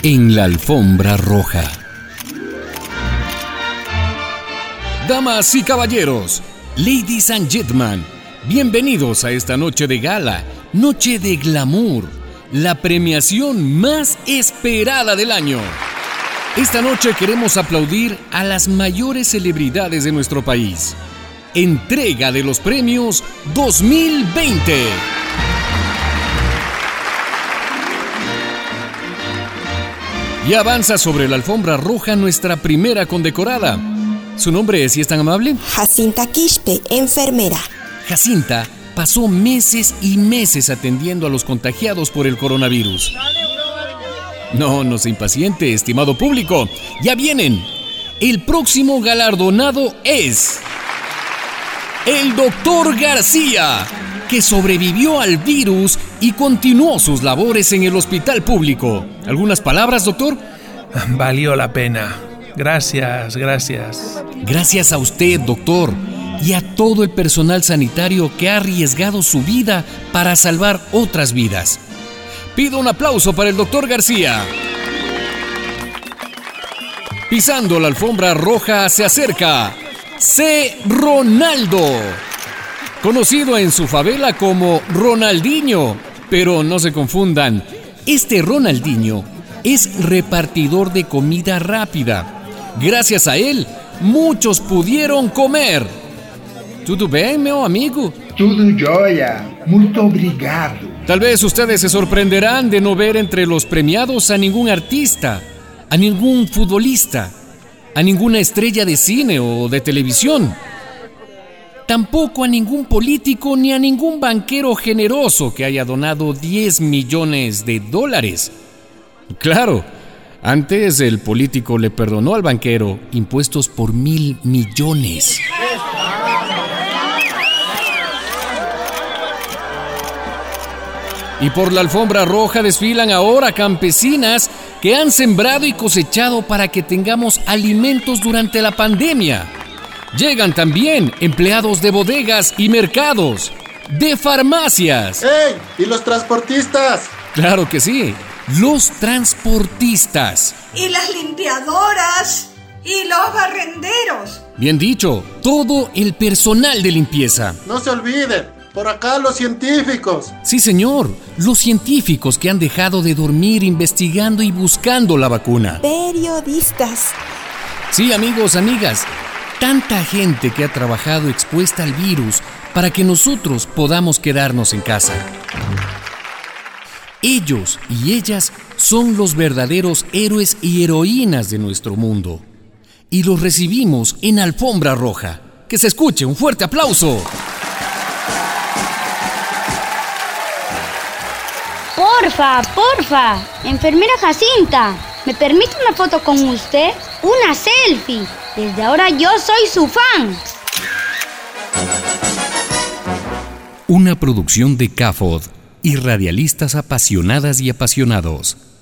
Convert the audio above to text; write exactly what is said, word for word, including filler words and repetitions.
en la alfombra roja. Damas y caballeros, ladies and gentlemen, bienvenidos a esta noche de gala, noche de glamour, la premiación más esperada del año. Esta noche queremos aplaudir a las mayores celebridades de nuestro país. Entrega de los premios dos mil veinte. Y avanza sobre la alfombra roja nuestra primera condecorada. ¿Su nombre, si es tan amable? Jacinta Quispe, enfermera. Jacinta pasó meses y meses atendiendo a los contagiados por el coronavirus. No, no se impaciente, estimado público. Ya vienen. El próximo galardonado es el doctor García, que sobrevivió al virus y continuó sus labores en el hospital público. ¿Algunas palabras, doctor? Valió la pena. Gracias, gracias. Gracias a usted, doctor, y a todo el personal sanitario que ha arriesgado su vida para salvar otras vidas. Pido un aplauso para el doctor García. Pisando la alfombra roja se acerca C. Ronaldo, conocido en su favela como Ronaldinho, pero no se confundan, este Ronaldinho es repartidor de comida rápida. Gracias a él, muchos pudieron comer. ¿Tudo bem, meu amigo? Tudo jóia. Muito obrigado. Tal vez ustedes se sorprenderán de no ver entre los premiados a ningún artista, a ningún futbolista, a ninguna estrella de cine o de televisión. Tampoco a ningún político ni a ningún banquero generoso que haya donado diez millones de dólares. Claro, antes el político le perdonó al banquero impuestos por mil millones. Y por la alfombra roja desfilan ahora campesinas que han sembrado y cosechado para que tengamos alimentos durante la pandemia. Llegan también empleados de bodegas y mercados, de farmacias. ¡Ey! ¿Y los transportistas? Claro que sí, los transportistas. Y las limpiadoras y los barrenderos. Bien dicho, todo el personal de limpieza. No se olviden. Por acá los científicos. Sí, señor, los científicos que han dejado de dormir investigando y buscando la vacuna. Periodistas. Sí, amigos, amigas, tanta gente que ha trabajado expuesta al virus para que nosotros podamos quedarnos en casa. Ellos y ellas son los verdaderos héroes y heroínas de nuestro mundo. Y los recibimos en alfombra roja. Que se escuche un fuerte aplauso. Porfa, porfa, enfermera Jacinta, ¿me permite una foto con usted? Una selfie. Desde ahora yo soy su fan. Una producción de C A F O D y radialistas apasionadas y apasionados.